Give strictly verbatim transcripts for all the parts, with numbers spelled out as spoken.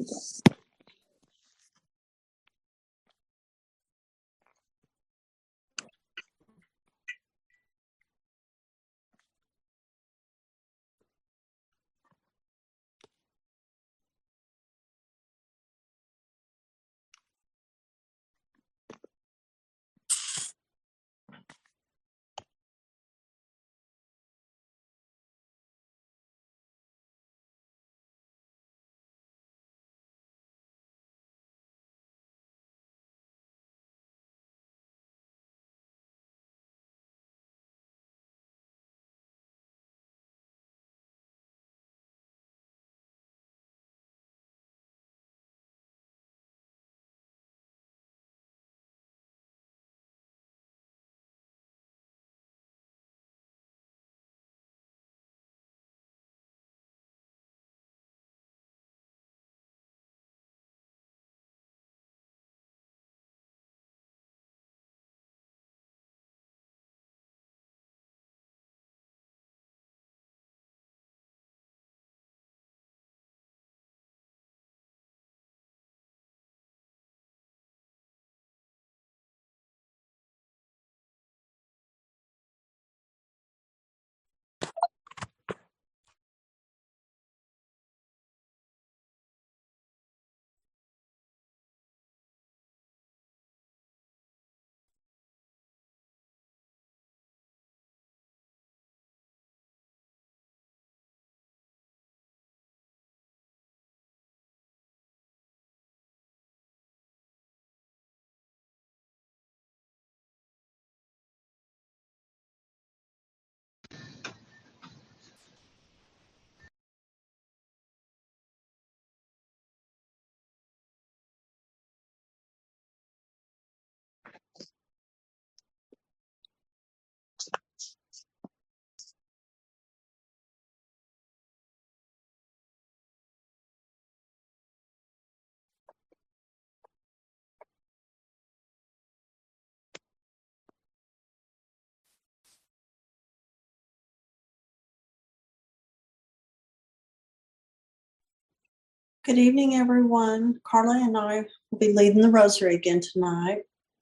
Good evening, everyone. Carla and I will be leading the rosary again tonight.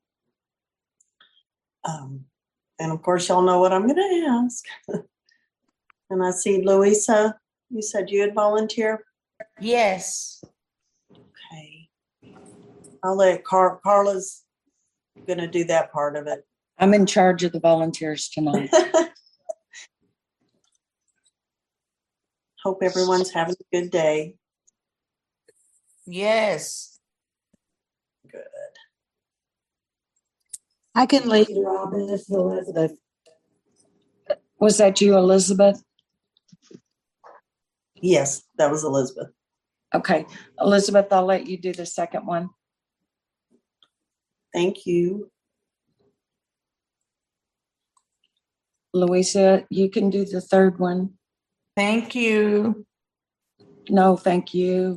Um, and of course, y'all know what I'm going to ask. And I see Louisa, you said you had volunteered? Yes. Okay. I'll let Car- Carla's going to do that part of it. I'm in charge of the volunteers tonight. Hope everyone's having a good day. Yes. Good. I can lead Robin. This is Elizabeth. Was that you, Elizabeth? Yes, that was Elizabeth. Okay. Elizabeth, I'll let you do the second one. Thank you. Louisa, you can do the third one. Thank you. No, thank you.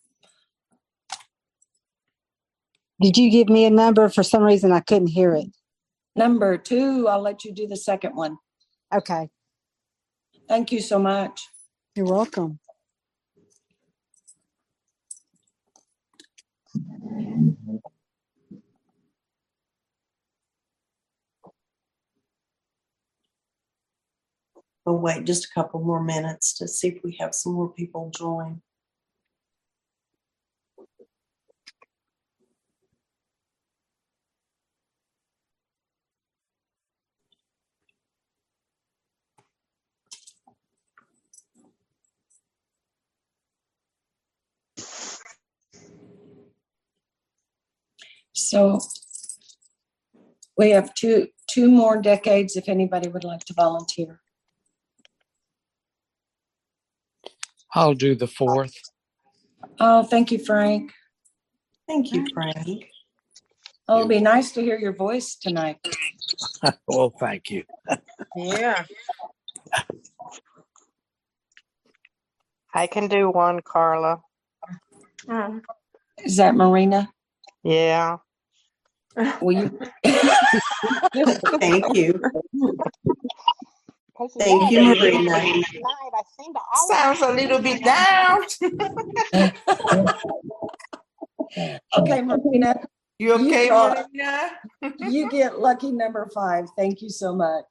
Did you give me a number? For some reason, I couldn't hear it. Number two, I'll let you do the second one. Okay. Thank you so much. You're welcome. We'll wait just a couple more minutes to see if we have some more people join. So we have two two more decades if anybody would like to volunteer. I'll do the fourth. Oh, thank you, Frank. Thank you, Frank. Oh, it'll be nice to hear your voice tonight. Well, thank you. Yeah. I can do one, Carla. Is that Marina? Yeah. Will you? Thank you. Thank you, Marina. I seem to always Sounds a little bit down. Okay, Martina, You You okay, got- Marina? you get lucky number five. Thank you so much.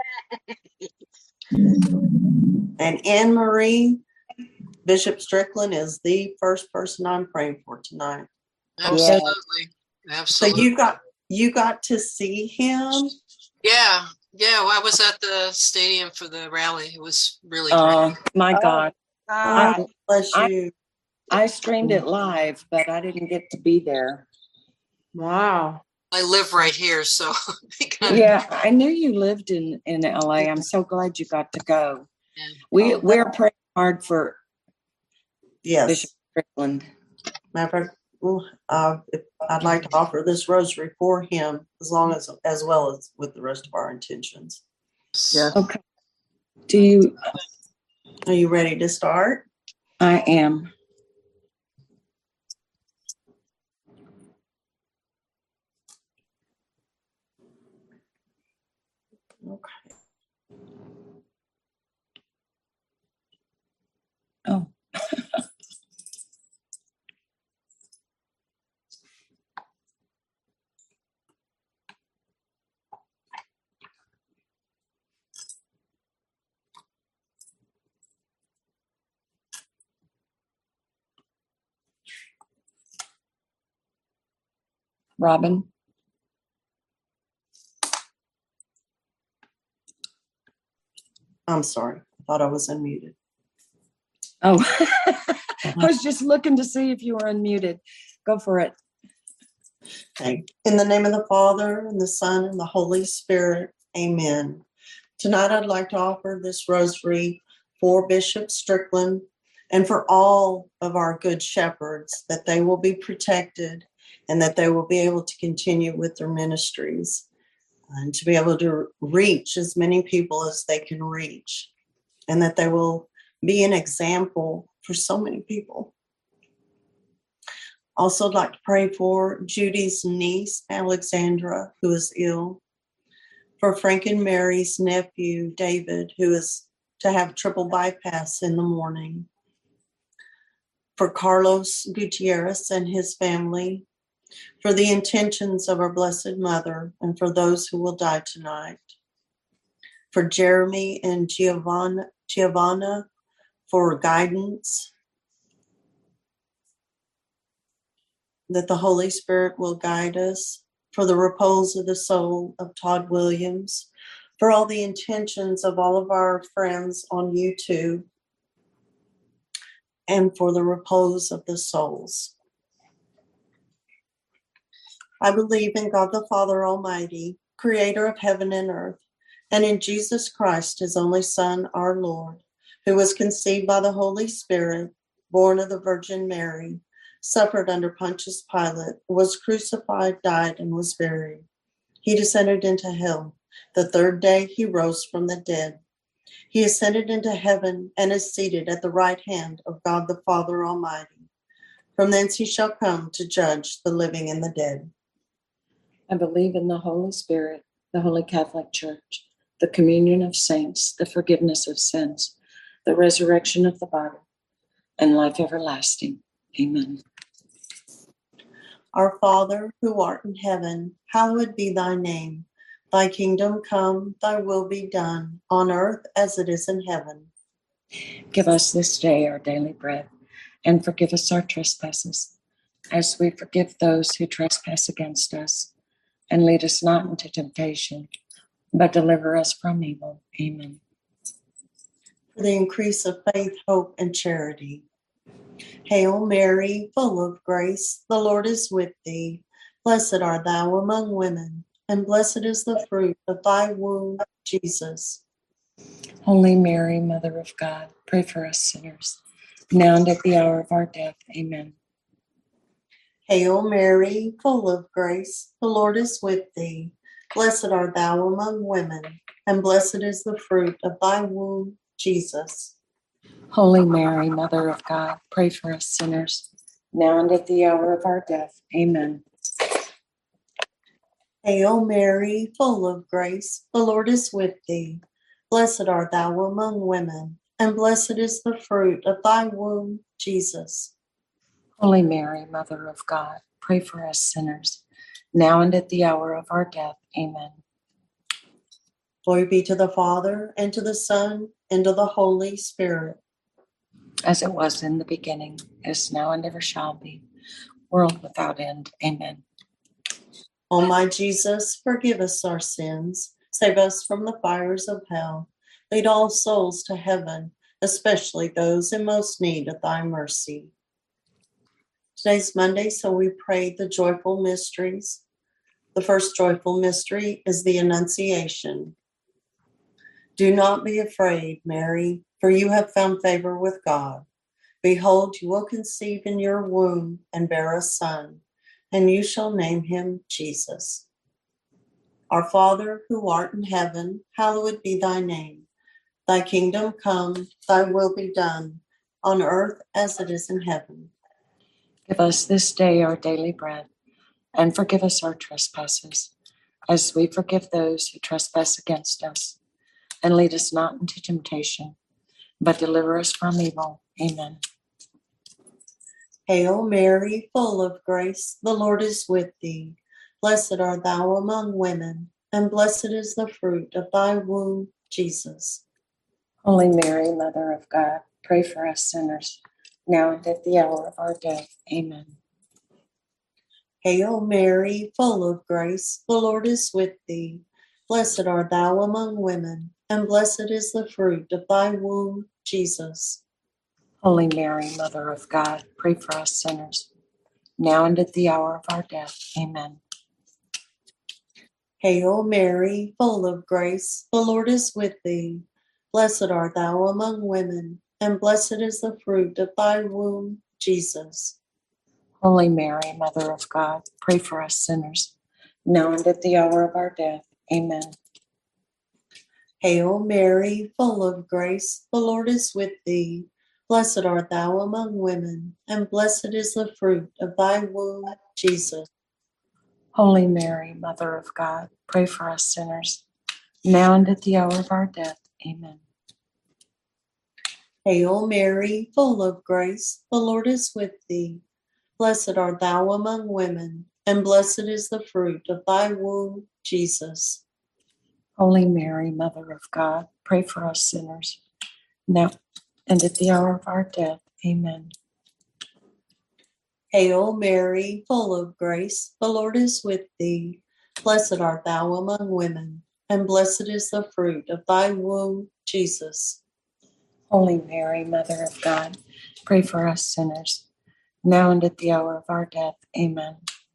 And Anne Marie, Bishop Strickland is the first person I'm praying for tonight. Absolutely. So Absolutely. you got you got to see him. Yeah. Yeah. Well, I was at the stadium for the rally. It was really Oh, great. my Oh. God. Ah, God bless I- you. I streamed it live, but I didn't get to be there. wow. I live right here, so it kind of- Yeah, I knew you lived in, in L A. I'm so glad you got to go. Yeah. We, Oh, we're praying hard for Yes. Bishop Strickland. Matter of fact, uh, if- I'd like to offer this rosary for him as long as as well as with the rest of our intentions. Yeah. Okay. Do you, Are you ready to start? I am. Okay. Oh. Robin? I'm sorry. I thought I was unmuted. Oh, I was just looking to see if you were unmuted. Go for it. Okay. In the name of the Father, and the Son, and the Holy Spirit, amen. Tonight I'd like to offer this rosary for Bishop Strickland and for all of our good shepherds, that they will be protected and that they will be able to continue with their ministries and to be able to reach as many people as they can reach, and that they will be an example for so many people. Also, I'd like to pray for Judy's niece, Alexandra, who is ill, for Frank and Mary's nephew, David, who is to have triple bypass in the morning, for Carlos Gutierrez and his family, for the intentions of our Blessed Mother, and for those who will die tonight, for Jeremy and Giovanna, Giovanna for guidance, that the Holy Spirit will guide us, for the repose of the soul of Todd Williams, for all the intentions of all of our friends on YouTube, and for the repose of the souls. I believe in God the Father Almighty, creator of heaven and earth, and in Jesus Christ, his only Son, our Lord, who was conceived by the Holy Spirit, born of the Virgin Mary, suffered under Pontius Pilate, was crucified, died, and was buried. He descended into hell. The third day he rose from the dead. He ascended into heaven and is seated at the right hand of God the Father Almighty. From thence he shall come to judge the living and the dead. I believe in the Holy Spirit, the Holy Catholic Church, the communion of saints, the forgiveness of sins, the resurrection of the body, and life everlasting. Amen. Our Father, who art in heaven, hallowed be thy name. Thy kingdom come, thy will be done, on earth as it is in heaven. Give us this day our daily bread, and forgive us our trespasses, as we forgive those who trespass against us. And lead us not into temptation, but deliver us from evil. Amen. For the increase of faith, hope, and charity. Hail Mary, full of grace, the Lord is with thee. Blessed art thou among women, and blessed is the fruit of thy womb, Jesus. Holy Mary, Mother of God, pray for us sinners, now and at the hour of our death. Amen. Hail Mary, full of grace, the Lord is with thee. Blessed art thou among women, and blessed is the fruit of thy womb, Jesus. Holy Mary, Mother of God, pray for us sinners, now and at the hour of our death. Amen. Hail Mary, full of grace, the Lord is with thee. Blessed art thou among women, and blessed is the fruit of thy womb, Jesus. Holy Mary, Mother of God, pray for us sinners, now and at the hour of our death. Amen. Glory be to the Father, and to the Son, and to the Holy Spirit. As it was in the beginning, is now, and ever shall be, world without end. Amen. O my Jesus, forgive us our sins, save us from the fires of hell. Lead all souls to heaven, especially those in most need of thy mercy. Today's Monday, so we pray the joyful mysteries. The first joyful mystery is the Annunciation. Do not be afraid, Mary, for you have found favor with God. Behold, you will conceive in your womb and bear a son, and you shall name him Jesus. Our Father, who art in heaven, hallowed be thy name. Thy kingdom come, thy will be done, on earth as it is in heaven. Give us this day our daily bread, and forgive us our trespasses, as we forgive those who trespass against us. And lead us not into temptation, but deliver us from evil. Amen. Hail Mary, full of grace, the Lord is with thee. Blessed art thou among women, and blessed is the fruit of thy womb, Jesus. Holy Mary, Mother of God, pray for us sinners, now and at the hour of our death. Amen. Hail Mary, full of grace, the Lord is with thee. Blessed art thou among women, and blessed is the fruit of thy womb, Jesus. Holy Mary, Mother of God, pray for us sinners, now and at the hour of our death. Amen. Hail Mary, full of grace, the Lord is with thee. Blessed art thou among women, and blessed is the fruit of thy womb, Jesus. Holy Mary, Mother of God, pray for us sinners, now and at the hour of our death. Amen. Hail Mary, full of grace, the Lord is with thee. Blessed art thou among women, and blessed is the fruit of thy womb, Jesus. Holy Mary, Mother of God, pray for us sinners, now and at the hour of our death. Amen. Hail Mary, full of grace, the Lord is with thee. Blessed art thou among women, and blessed is the fruit of thy womb, Jesus. Holy Mary, Mother of God, pray for us sinners, now and at the hour of our death. Amen. Hail Mary, full of grace, the Lord is with thee. Blessed art thou among women, and blessed is the fruit of thy womb, Jesus. Holy Mary, Mother of God, pray for us sinners, now and at the hour of our death. Amen.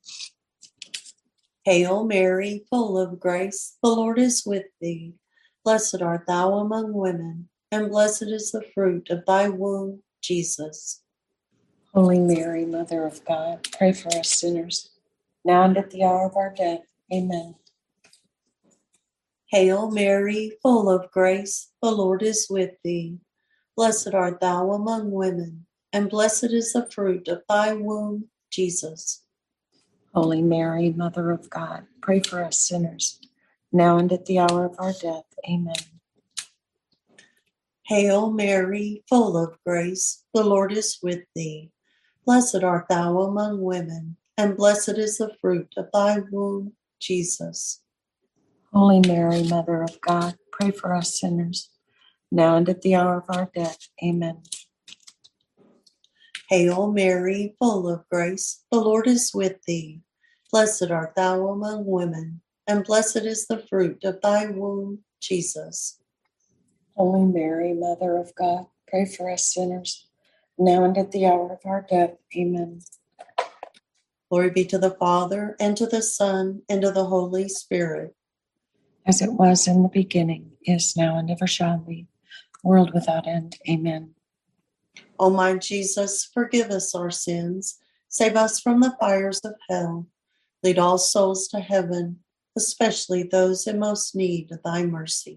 Hail Mary, full of grace, the Lord is with thee. Blessed art thou among women, and blessed is the fruit of thy womb, Jesus. Holy Mary, Mother of God, pray for us sinners, now and at the hour of our death. Amen. Hail Mary, full of grace, the Lord is with thee. Blessed art thou among women, and blessed is the fruit of thy womb, Jesus. Holy Mary, Mother of God, pray for us sinners, now and at the hour of our death. Amen. Hail Mary, full of grace, the Lord is with thee. Blessed art thou among women, and blessed is the fruit of thy womb, Jesus. Holy Mary, Mother of God, pray for us sinners, now and at the hour of our death. Amen. Hail Mary, full of grace, the Lord is with thee. Blessed art thou among women, and blessed is the fruit of thy womb, Jesus. Holy Mary, Mother of God, pray for us sinners, now and at the hour of our death. Amen. Glory be to the Father, and to the Son, and to the Holy Spirit. As it was in the beginning, is now, and ever shall be, world without end. Amen. O my Jesus, forgive us our sins, save us from the fires of hell. Lead all souls to heaven, especially those in most need of thy mercy.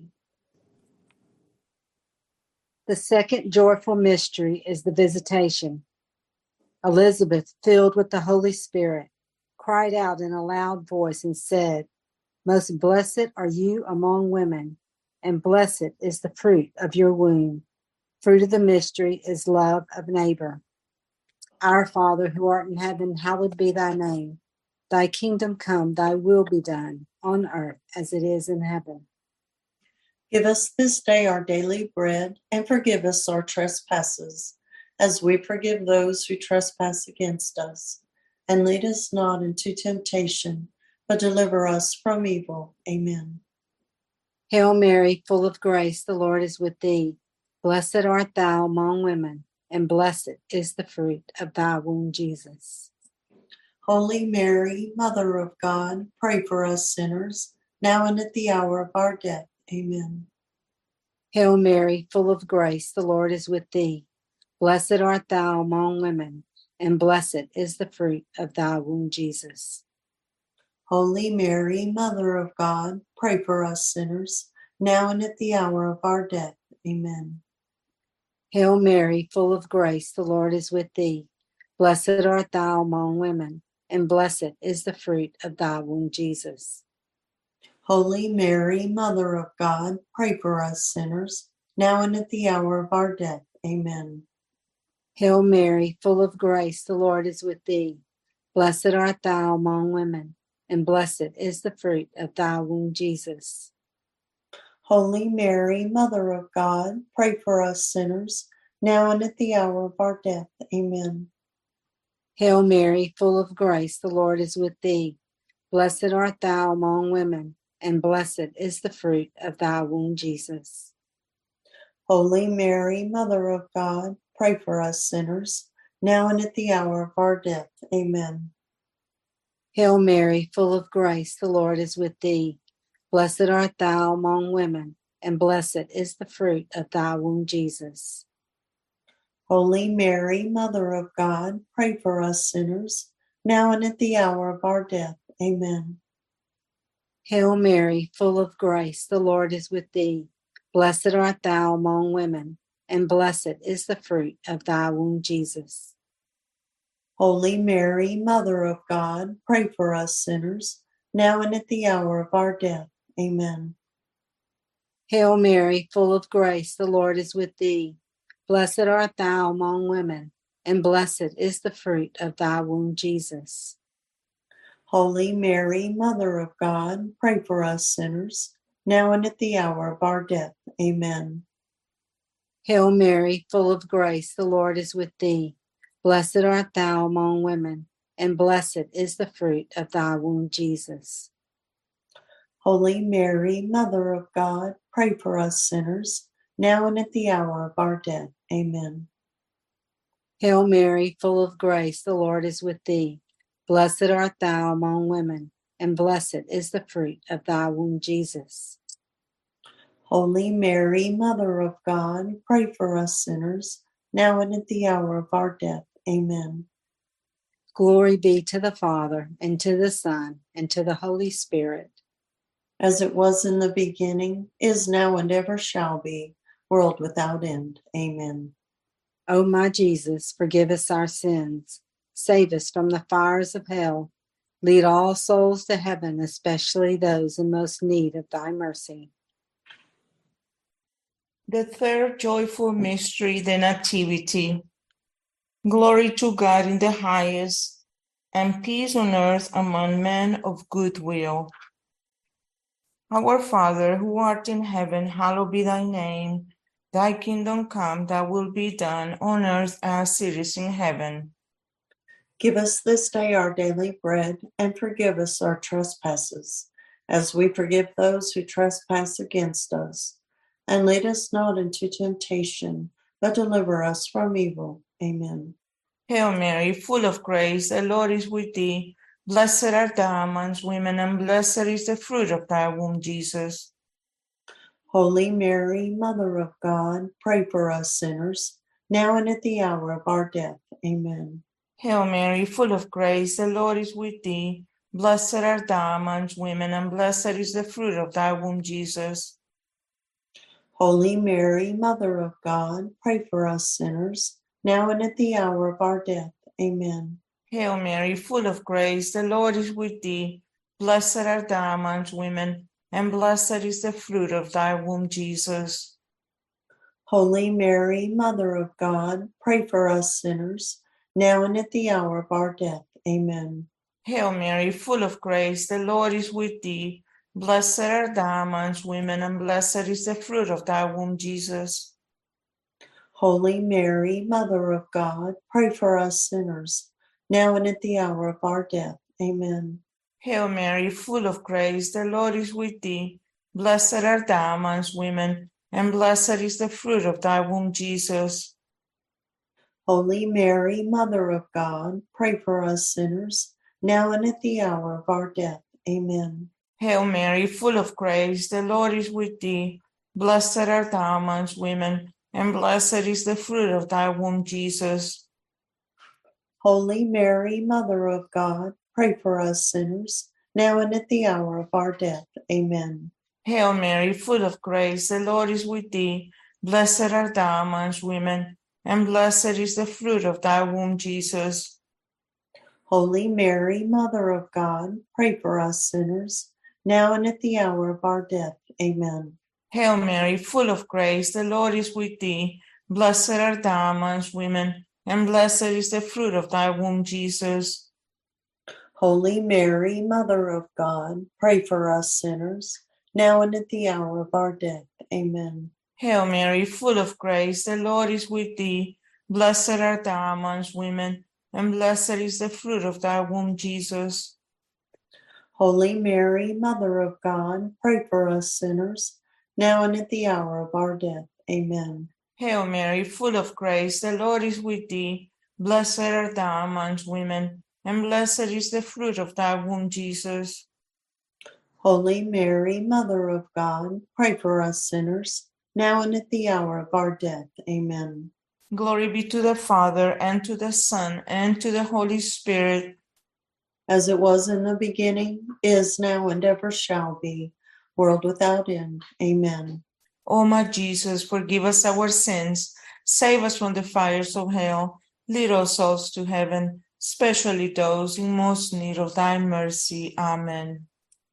The second joyful mystery is the Visitation. Elizabeth, filled with the Holy Spirit, cried out in a loud voice and said, Most blessed are you among women, and blessed is the fruit of your womb. Fruit of the mystery is love of neighbor. Our Father, who art in heaven, hallowed be thy name. Thy kingdom come, thy will be done, on earth as it is in heaven. Give us this day our daily bread, and forgive us our trespasses, as we forgive those who trespass against us. And lead us not into temptation, but deliver us from evil. Amen. Hail Mary, full of grace, the Lord is with thee. Blessed art thou among women, and blessed is the fruit of thy womb, Jesus. Holy Mary, Mother of God, pray for us sinners, now and at the hour of our death. Amen. Hail Mary, full of grace, the Lord is with thee. Blessed art thou among women, and blessed is the fruit of thy womb, Jesus. Holy Mary, Mother of God, pray for us sinners, now and at the hour of our death. Amen. Hail Mary, full of grace, the Lord is with thee. Blessed art thou among women, and blessed is the fruit of thy womb, Jesus. Holy Mary, Mother of God, pray for us sinners, now and at the hour of our death. Amen. Hail Mary, full of grace, the Lord is with thee. Blessed art thou among women, and blessed is the fruit of thy womb, Jesus. Holy Mary, Mother of God, pray for us sinners, now and at the hour of our death. Amen. Hail Mary, full of grace, the Lord is with thee. Blessed art thou among women, and blessed is the fruit of thy womb, Jesus. Holy Mary, Mother of God, pray for us sinners, now and at the hour of our death. Amen. Hail Mary, full of grace, the Lord is with thee. Blessed art thou among women, and blessed is the fruit of thy womb, Jesus. Holy Mary, Mother of God, pray for us sinners, now and at the hour of our death. Amen. Hail Mary, full of grace, the Lord is with thee. Blessed art thou among women, and blessed is the fruit of thy womb, Jesus. Holy Mary, Mother of God, pray for us sinners, now and at the hour of our death. Amen. Hail Mary, full of grace, the Lord is with thee. Blessed art thou among women, and blessed is the fruit of thy womb, Jesus. Holy Mary, Mother of God, pray for us sinners, now and at the hour of our death. Amen. Hail Mary, full of grace, the Lord is with thee. Blessed art thou among women, and blessed is the fruit of thy womb, Jesus. Holy Mary, Mother of God, pray for us sinners, now and at the hour of our death. Amen. Hail Mary, full of grace, the Lord is with thee. Blessed art thou among women, and blessed is the fruit of thy womb, Jesus. Holy Mary, Mother of God, pray for us sinners, now and at the hour of our death. Amen. Glory be to the Father, and to the Son, and to the Holy Spirit. As it was in the beginning, is now, and ever shall be, world without end. Amen. O my Jesus, forgive us our sins. Save us from the fires of hell. Lead all souls to heaven, especially those in most need of thy mercy. The third joyful mystery, the Nativity. Glory to God in the highest, and peace on earth among men of good will. Our Father, who art in heaven, hallowed be thy name. Thy kingdom come, thy will be done on earth as it is in heaven. Give us this day our daily bread, and forgive us our trespasses, as we forgive those who trespass against us. And lead us not into temptation, but deliver us from evil. Amen. Hail Mary, full of grace, the Lord is with thee. Blessed art thou amongst women, and blessed is the fruit of thy womb, Jesus. Holy Mary, Mother of God, pray for us sinners, now and at the hour of our death. Amen. Hail Mary, full of grace, the Lord is with thee. Blessed art thou amongst women, and blessed is the fruit of thy womb, Jesus. Holy Mary, Mother of God, pray for us sinners, now and at the hour of our death. Amen. Hail Mary, full of grace, the Lord is with thee. Blessed art thou amongst women, and blessed is the fruit of thy womb, Jesus. Holy Mary, Mother of God, pray for us sinners, now and at the hour of our death. Amen. Hail Mary, full of grace, the Lord is with thee. Blessed art thou amongst women, and blessed is the fruit of thy womb, Jesus. Holy Mary, Mother of God, pray for us sinners, now and at the hour of our death. Amen. Hail Mary, full of grace, the Lord is with thee. Blessed art thou amongst women, and blessed is the fruit of thy womb, Jesus. Holy Mary, Mother of God, pray for us sinners, now and at the hour of our death. Amen. Hail Mary, full of grace, the Lord is with thee. Blessed art thou amongst women, and blessed is the fruit of thy womb, Jesus. Holy Mary, Mother of God, pray for us sinners, now and at the hour of our death. Amen. Hail Mary, full of grace, the Lord is with thee. Blessed art thou amongst women, and blessed is the fruit of thy womb, Jesus. Holy Mary, Mother of God, pray for us sinners, now and at the hour of our death. Amen. Hail Mary, full of grace, the Lord is with thee. Blessed art thou amongst women, and blessed is the fruit of thy womb, Jesus. Holy Mary, Mother of God, pray for us sinners, now and at the hour of our death. Amen. Hail Mary, full of grace, the Lord is with thee. Blessed art thou amongst women, and blessed is the fruit of thy womb, Jesus. Holy Mary, Mother of God, pray for us sinners, now and at the hour of our death. Amen. Hail Mary, full of grace, the Lord is with thee. Blessed art thou amongst women, and blessed is the fruit of thy womb, Jesus. Holy Mary, Mother of God, pray for us sinners, now and at the hour of our death. Amen. Glory be to the Father, and to the Son, and to the Holy Spirit. As it was in the beginning, is now, and ever shall be, world without end. Amen. O my Jesus, forgive us our sins, save us from the fires of hell, lead all souls to heaven, especially those in most need of thy mercy. Amen.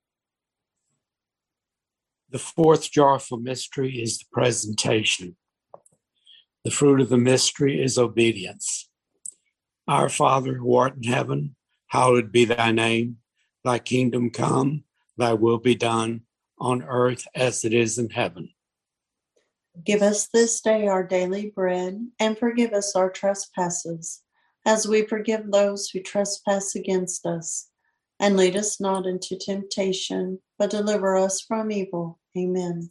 The fourth joyful mystery is the presentation. The fruit of the mystery is obedience. Our Father, who art in heaven, hallowed be thy name. Thy kingdom come, thy will be done, on earth as it is in heaven. Give us this day our daily bread, and forgive us our trespasses, as we forgive those who trespass against us. And lead us not into temptation, but deliver us from evil. Amen.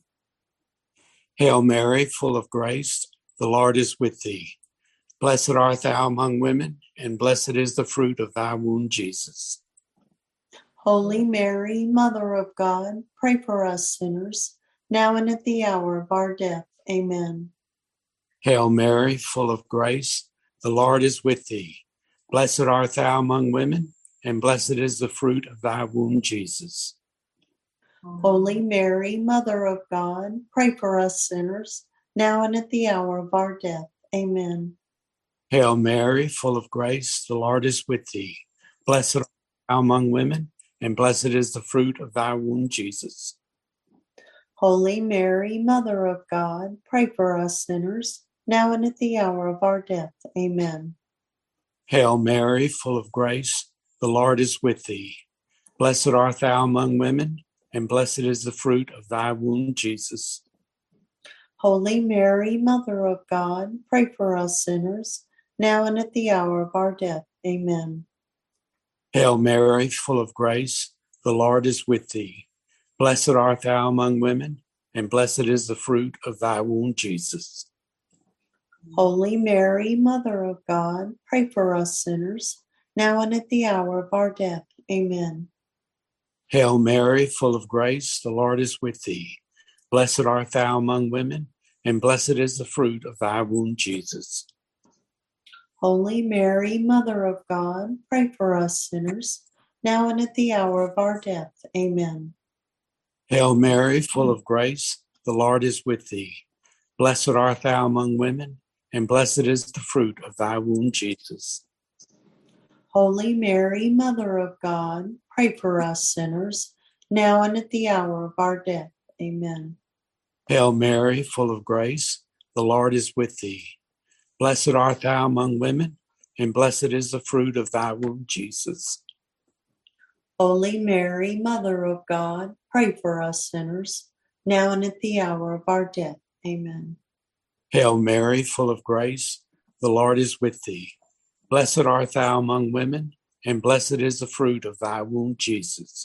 Hail Mary, full of grace, the Lord is with thee. Blessed art thou among women, and blessed is the fruit of thy womb, Jesus. Holy Mary, Mother of God, pray for us sinners, now and at the hour of our death. Amen. Hail Mary, full of grace, the Lord is with thee. Blessed art thou among women, and blessed is the fruit of thy womb, Jesus. Holy Mary, Mother of God, pray for us sinners, now and at the hour of our death. Amen. Hail Mary, full of grace, the Lord is with thee. Blessed art thou among women, and blessed is the fruit of thy womb, Jesus. Holy Mary, Mother of God, pray for us sinners, now and at the hour of our death. Amen. Hail Mary, full of grace, the Lord is with thee. Blessed art thou among women, and blessed is the fruit of thy womb, Jesus. Holy Mary, Mother of God, pray for us sinners, now and at the hour of our death. Amen. Hail Mary, full of grace, the Lord is with thee. Blessed art thou among women, and blessed is the fruit of thy womb, Jesus. Holy Mary, Mother of God, pray for us sinners, now and at the hour of our death. Amen. Hail Mary, full of grace, the Lord is with thee. Blessed art thou among women, and blessed is the fruit of thy womb, Jesus. Holy Mary, Mother of God, pray for us sinners, now and at the hour of our death. Amen. Hail Mary, full of grace, the Lord is with thee. Blessed art thou among women, and blessed is the fruit of thy womb, Jesus. Holy Mary, Mother of God, pray for us sinners, now and at the hour of our death. Amen. Hail Mary, full of grace, the Lord is with thee. Blessed art thou among women, and blessed is the fruit of thy womb, Jesus. Holy Mary, Mother of God, pray for us sinners, now and at the hour of our death. Amen. Hail Mary, full of grace, the Lord is with thee. Blessed art thou among women, and blessed is the fruit of thy womb, Jesus.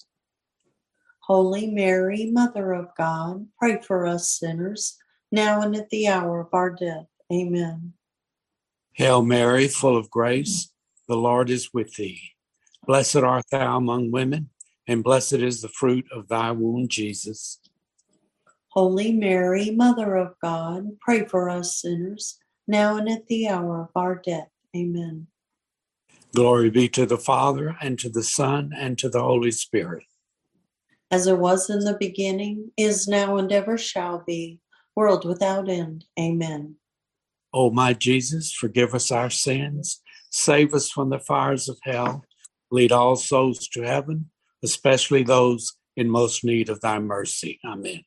Holy Mary, Mother of God, pray for us sinners, now and at the hour of our death. Amen. Hail Mary, full of grace, the Lord is with thee. Blessed art thou among women, and blessed is the fruit of thy womb, Jesus. Holy Mary, Mother of God, pray for us sinners, now and at the hour of our death. Amen. Glory be to the Father, and to the Son, and to the Holy Spirit. As it was in the beginning, is now, and ever shall be, world without end. Amen. O my Jesus, forgive us our sins, save us from the fires of hell, lead all souls to heaven, especially those in most need of thy mercy. Amen.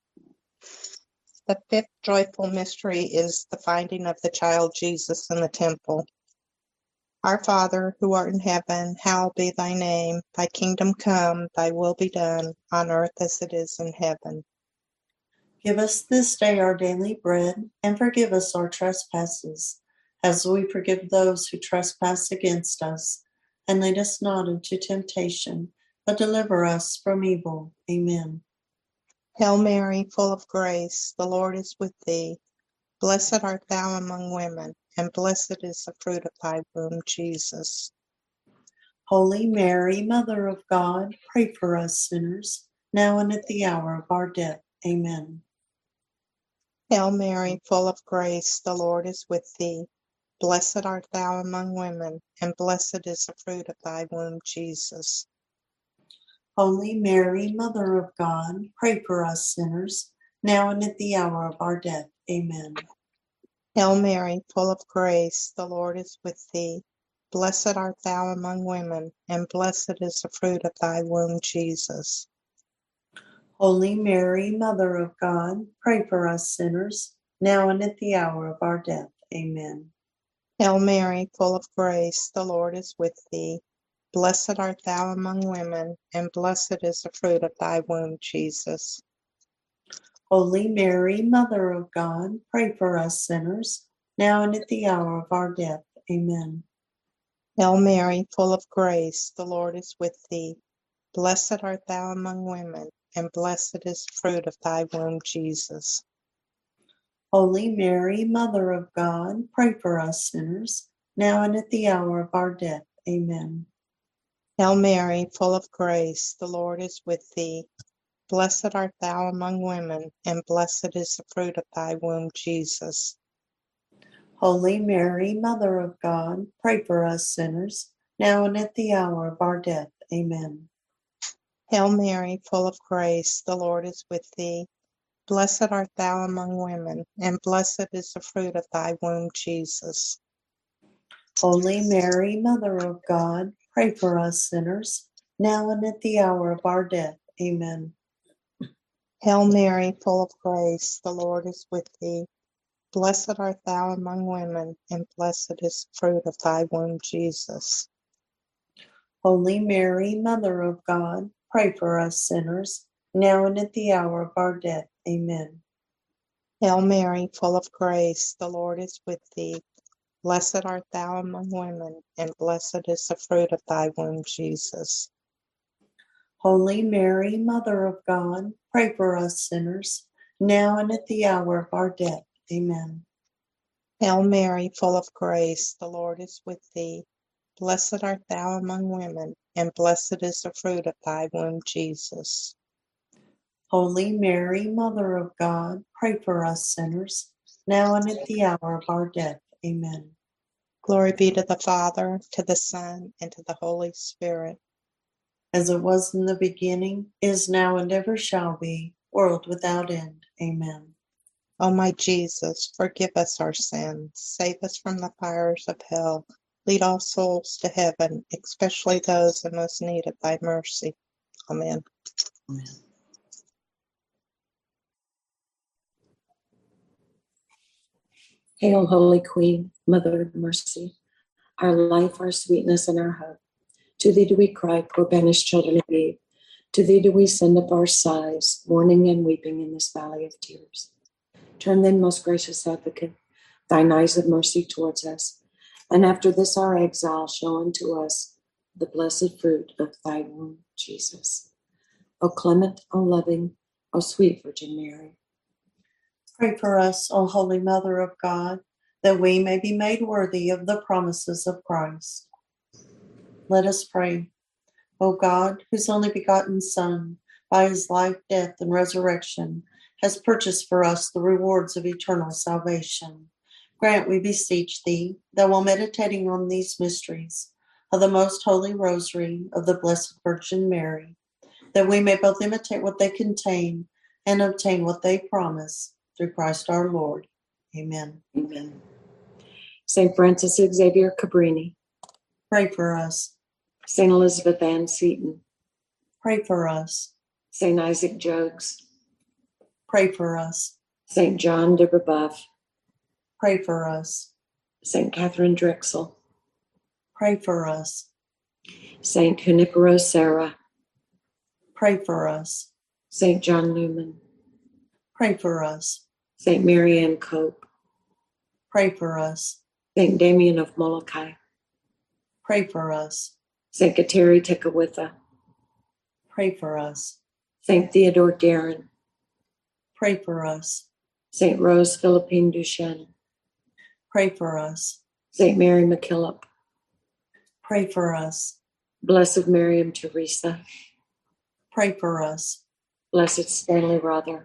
The fifth joyful mystery is the finding of the child Jesus in the temple. Our Father, who art in heaven, hallowed be thy name. Thy kingdom come, thy will be done, on earth as it is in heaven. Give us this day our daily bread, and forgive us our trespasses, as we forgive those who trespass against us. And lead us not into temptation, but deliver us from evil. Amen. Hail Mary, full of grace, the Lord is with thee. Blessed art thou among women, and blessed is the fruit of thy womb, Jesus. Holy Mary, Mother of God, pray for us sinners, now and at the hour of our death. Amen. Hail Mary, full of grace, the Lord is with thee. Blessed art thou among women, and blessed is the fruit of thy womb, Jesus. Holy Mary, Mother of God, pray for us sinners, now and at the hour of our death. Amen. Hail Mary, full of grace, the Lord is with thee. Blessed art thou among women, and blessed is the fruit of thy womb, Jesus. Holy Mary, Mother of God, pray for us sinners, now and at the hour of our death. Amen. Hail Mary, full of grace, the Lord is with thee. Blessed art thou among women, and blessed is the fruit of thy womb, Jesus. Holy Mary, Mother of God, pray for us sinners, now and at the hour of our death. Amen. Hail Mary, full of grace, the Lord is with thee. Blessed art thou among women, and blessed is the fruit of thy womb, Jesus. Holy Mary, Mother of God, pray for us sinners, now and at the hour of our death. Amen. Hail Mary, full of grace, the Lord is with thee. Blessed art thou among women, and blessed is the fruit of thy womb, Jesus. Holy Mary, Mother of God, pray for us sinners, now and at the hour of our death. Amen. Hail Mary, full of grace, the Lord is with thee. Blessed art thou among women, and blessed is the fruit of thy womb, Jesus. Holy Mary, Mother of God, pray for us sinners, now and at the hour of our death. Amen. Hail Mary, full of grace, the Lord is with thee. Blessed art thou among women, and blessed is the fruit of thy womb, Jesus. Holy Mary, Mother of God, pray for us sinners, now and at the hour of our death. Amen. Hail Mary, full of grace, the Lord is with thee. Blessed art thou among women, and blessed is the fruit of thy womb, Jesus. Holy Mary, Mother of God, pray for us sinners, now and at the hour of our death. Amen. Hail Mary, full of grace, the Lord is with thee. Blessed art thou among women, and blessed is the fruit of thy womb, Jesus. Holy Mary, Mother of God, pray for us sinners, now and at the hour of our death. Amen. Glory be to the Father, to the Son, and to the Holy Spirit. As it was in the beginning, is now, and ever shall be, world without end. Amen. O my Jesus, forgive us our sins, save us from the fires of hell, lead all souls to heaven, especially those in most need of thy mercy. Amen. Amen. Hail, Holy Queen, Mother of Mercy, our life, our sweetness, and our hope. To thee do we cry, poor banished children of Eve. To thee do we send up our sighs, mourning and weeping in this valley of tears. Turn then, most gracious advocate, thine eyes of mercy towards us, and after this our exile, show unto us the blessed fruit of thy womb, Jesus. O clement, O loving, O sweet Virgin Mary. Pray for us, O Holy Mother of God, that we may be made worthy of the promises of Christ. Let us pray. O God, whose only begotten Son, by his life, death, and resurrection, has purchased for us the rewards of eternal salvation, grant, we beseech thee, that while meditating on these mysteries of the most holy rosary of the Blessed Virgin Mary, that we may both imitate what they contain and obtain what they promise, through Christ our Lord. Amen. Amen. Saint Francis Xavier Cabrini, Pray for us. Saint Elizabeth Ann Seton, Pray for us. Saint Isaac Jogues, Pray for us. Saint John de Brebeuf, Pray for us. Saint Catherine Drexel, Pray for us. Saint Junipero Serra, Pray for us. Saint John Newman, Pray for us. Saint Mary Ann Cope, Pray for us. Saint Damien of Molokai, Pray for us. Saint Kateri Tekakwitha, Pray for us. Saint Theodore Guerin, Pray for us. Saint Rose Philippine Duchesne, Pray for us. Saint Mary MacKillop, Pray for us. Blessed Miriam Teresa, Pray for us. Blessed Stanley Rother,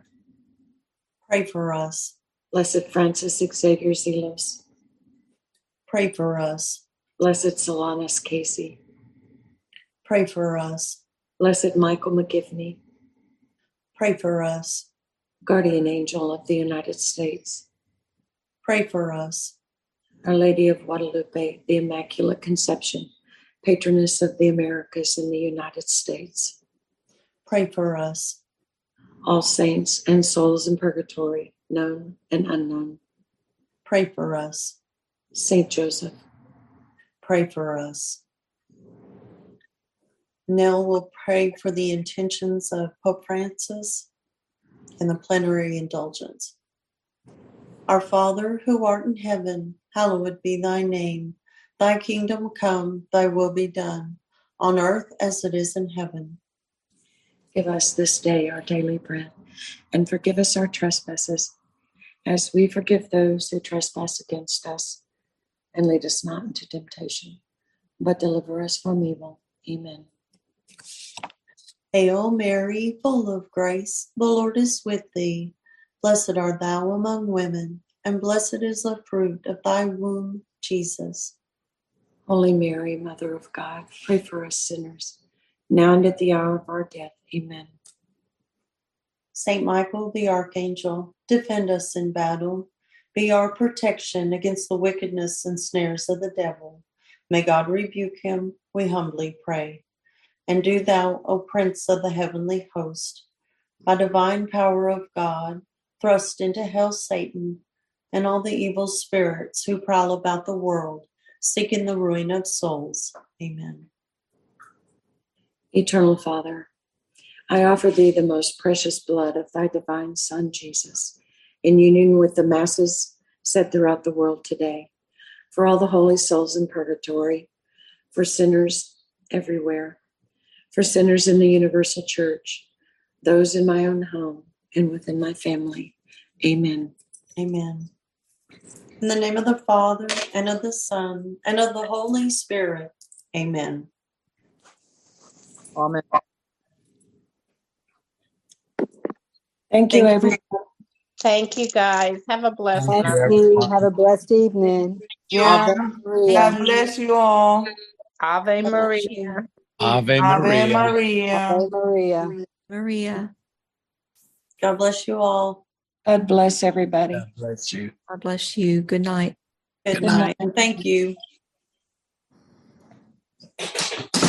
Pray for us. Blessed Francis Xavier Zelos, Pray for us. Blessed Solanus Casey, Pray for us. Blessed Michael McGivney, Pray for us. Guardian Angel of the United States, Pray for us. Our Lady of Guadalupe, the Immaculate Conception, patroness of the Americas and the United States, Pray for us. all saints and souls in purgatory, known and unknown, Pray for us. Saint Joseph, Pray for us. Now we'll pray for the intentions of Pope Francis and the plenary indulgence. Our Father, who art in heaven, hallowed be thy name. Thy kingdom come, thy will be done, on earth as it is in heaven. give us this day our daily bread, and forgive us our trespasses, as we forgive those who trespass against us. And lead us not into temptation, but deliver us from evil. Amen. Hail Mary, full of grace, the Lord is with thee. Blessed art thou among women, and blessed is the fruit of thy womb, Jesus. Holy Mary, Mother of God, pray for us sinners, now and at the hour of our death. Amen. Saint Michael the Archangel, defend us in battle. Be our protection against the wickedness and snares of the devil. May God rebuke him, we humbly pray. And do thou, O Prince of the heavenly host, by divine power of God, thrust into hell Satan and all the evil spirits who prowl about the world, seeking the ruin of souls. Amen. Eternal Father, I offer thee the most precious blood of thy divine Son, Jesus, in union with the masses said throughout the world today, for all the holy souls in purgatory, for sinners everywhere, for sinners in the universal church, those in my own home and within my family. Amen. Amen. In the name of the Father, and of the Son, and of the Holy Spirit. Amen. Amen. Thank you, Thank you. everyone. Thank you, guys. Have a blessed Thank night. Thank you, you. everyone. Have a blessed evening. Yeah. Ave Maria. God bless you all. Ave God bless Maria. you. Ave Ave Maria. Maria. Ave Maria. Maria. God bless you all. God bless everybody. God bless you. God bless you. Good night. Good Good night, and thank you.